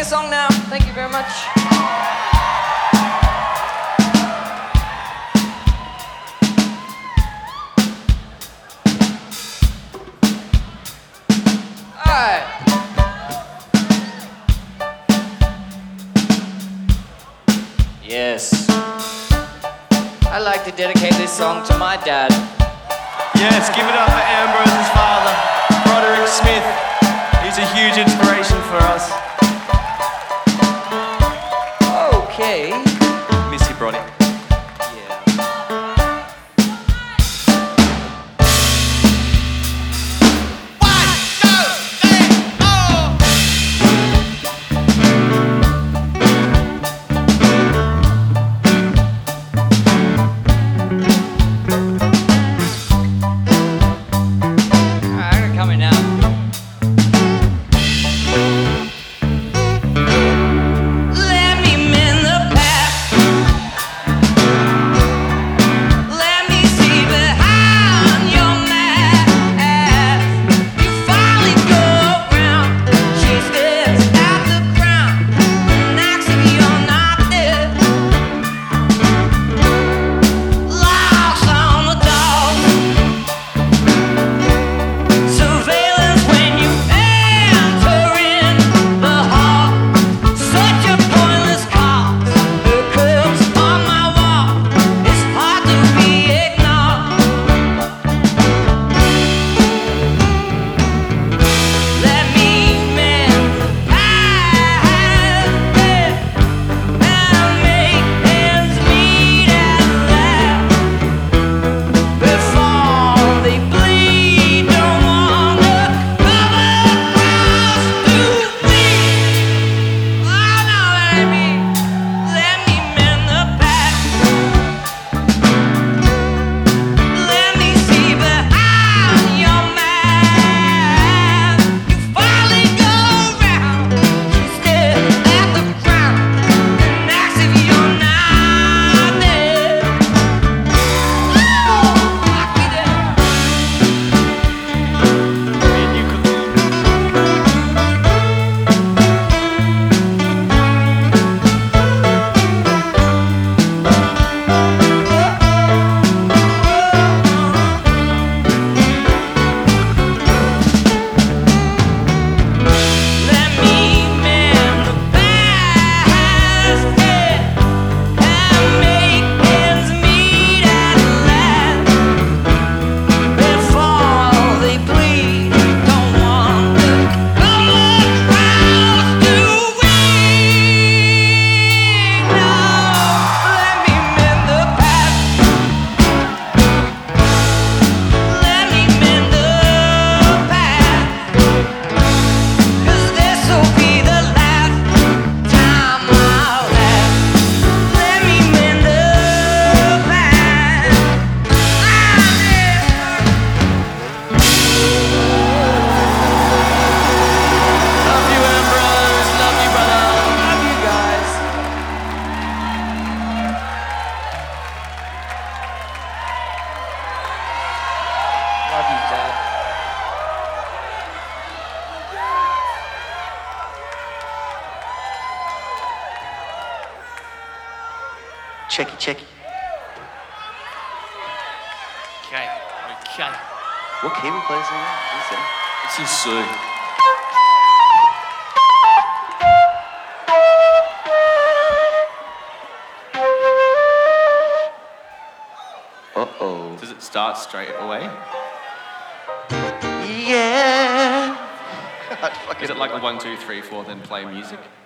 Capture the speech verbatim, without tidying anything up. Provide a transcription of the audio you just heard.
a song now. Thank you very much. Alright. Yes. I'd like to dedicate this song to my dad. Yes, give it up for Ambrose's father, Broderick Smith. He's a huge inspiration for us. Okay. Miss you, Broddy. Love you, Dad. Checky, checky. Okay, okay. What key we play this in? It's in C. Uh-oh. Does it start straight away? Yeah. Is it like a one, two, three, four, then play music?